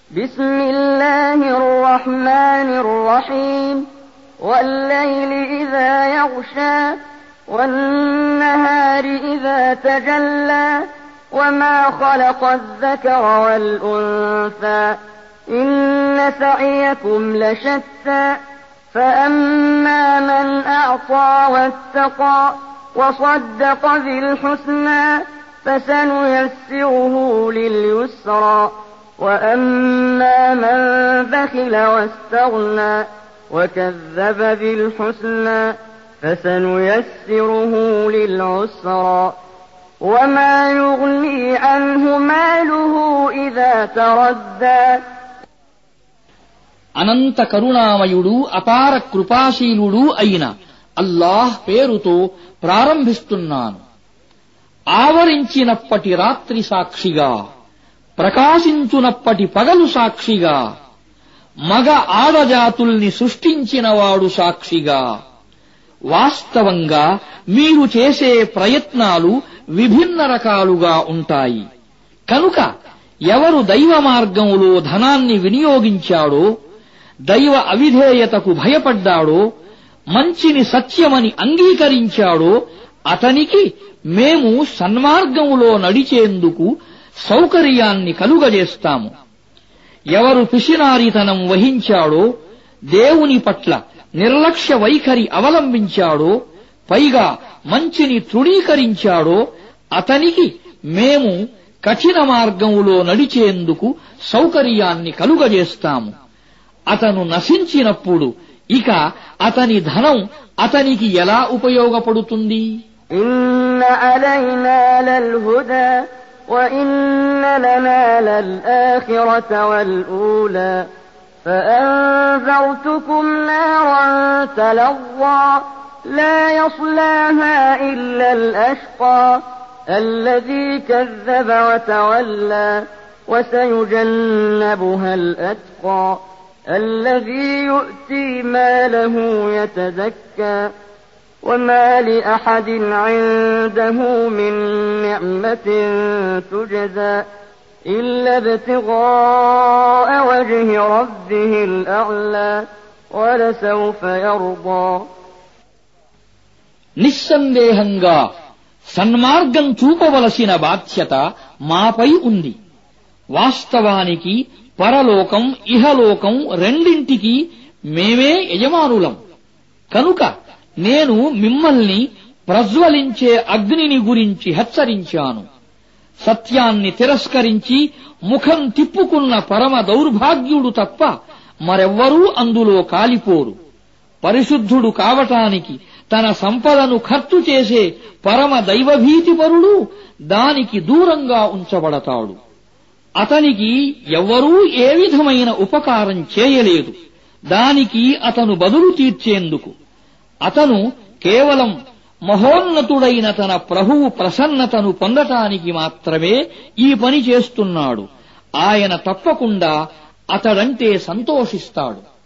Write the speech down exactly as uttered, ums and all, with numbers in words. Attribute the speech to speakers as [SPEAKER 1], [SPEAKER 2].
[SPEAKER 1] بسم الله الرحمن الرحيم والليل إذا يغشى والنهار إذا تجلى وما خلق الذكر والأنثى إن سعيكم لشتى فأما من أعطى واتقى وصدق بالحسنى فسنيسره لليسرى وأما من بخل واستغنى وكذب بالحسنى فسنيسره للعسرى وما يغني عنه ماله إذا تردى
[SPEAKER 2] అనంత కరుణామయుడు అపార కృపాశీలుడు అయిన అల్లాహ్ పేరుతో ప్రారంభిస్తున్నాను. ఆవరించినప్పటి రాత్రి సాక్షిగా, ప్రకాశించునప్పటి పగలు సాక్షిగా, మగ ఆడజాతుల్ని సృష్టించినవాడు సాక్షిగా. వాస్తవంగా మీరు చేసే ప్రయత్నాలు విభిన్న రకాలుగా ఉంటాయి. కనుక ఎవరు దైవ మార్గంలో ధనాన్ని వినియోగించాడో, దైవ అవిధేయతకు భయపడ్డాడో, మంచిని సత్యమని అంగీకరించాడో అతనికి మేము సన్మార్గములో నడిచేందుకు సౌకర్యాన్ని కలుగజేస్తాము. ఎవరు పిసినారితనం వహించాడో, దేవుని పట్ల నిర్లక్ష్య వైఖరి అవలంబించాడో, పైగా మంచిని తృణీకరించాడో అతనికి మేము కఠిన మార్గములో నడిచేందుకు సౌకర్యాన్ని కలుగజేస్తాము. అతను నశించినప్పుడు ఇక అతని ధనం అతనికి ఎలా ఉపయోగపడుతుంది?
[SPEAKER 1] إن علينا للهدى وإن لنا للآخرة والأولى فأنذرتكم نارا تلظى لا يصلاها إلا الأشقى الذي كذب وتولى وسيجنبها الأتقى الذي يؤتي ماله يتزكى وما لأحد عنده من نعمة تجزى إلا ابتغاء وجه ربه الأعلى ولسوف يرضى.
[SPEAKER 2] నిస్సందేహంగా సన్మార్గం చూపవలసిన బాధ్యత మాపై ఉంది. వాస్తవానికి పరలోకం, ఇహలోకం రెండింటికి మేమే యజమానులం. కనుక నేను మిమ్మల్ని ప్రజ్వలించే అగ్నిని గురించి హెచ్చరించాను. సత్యాన్ని తిరస్కరించి ముఖం తిప్పుకున్న పరమ దౌర్భాగ్యుడు తప్ప మరెవ్వరూ అందులో కాలిపోరు. పరిశుద్ధుడు కావటానికి తన సంపదను ఖర్చు చేసే పరమ దైవభీతిపరుడు దానికి దూరంగా ఉంచబడతాడు. అతనికి ఎవ్వరూ ఏ విధమైన ఉపకారం చేయలేదు దానికి అతను బదులు తీర్చేందుకు. అతను కేవలం మహోన్నతుడైన తన ప్రభువు ప్రసన్నతను పొందటానికి మాత్రమే ఈ పని చేస్తున్నాడు. ఆయన తప్పకుండా అతడంటే సంతోషిస్తాడు.